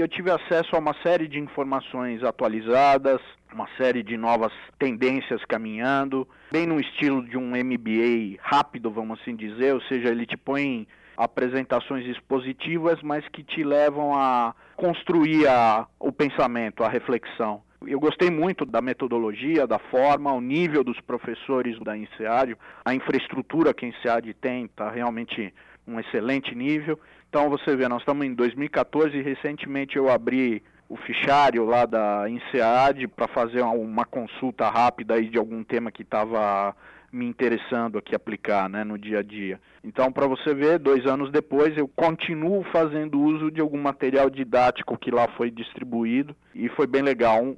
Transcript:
eu tive acesso a uma série de informações atualizadas, uma série de novas tendências caminhando, bem no estilo de um MBA rápido, vamos assim dizer, ou seja, ele te põe apresentações expositivas, mas que te levam a construir o pensamento, a reflexão. Eu gostei muito da metodologia, da forma, o nível dos professores da INSEAD, a infraestrutura que a INSEAD tem está realmente um excelente nível. Então você vê, nós estamos em 2014 e recentemente eu abri o fichário lá da INSEAD para fazer uma consulta rápida aí de algum tema que estava me interessando aqui aplicar, né, no dia a dia. Então, para você ver, 2 anos depois eu continuo fazendo uso de algum material didático que lá foi distribuído e foi bem legal.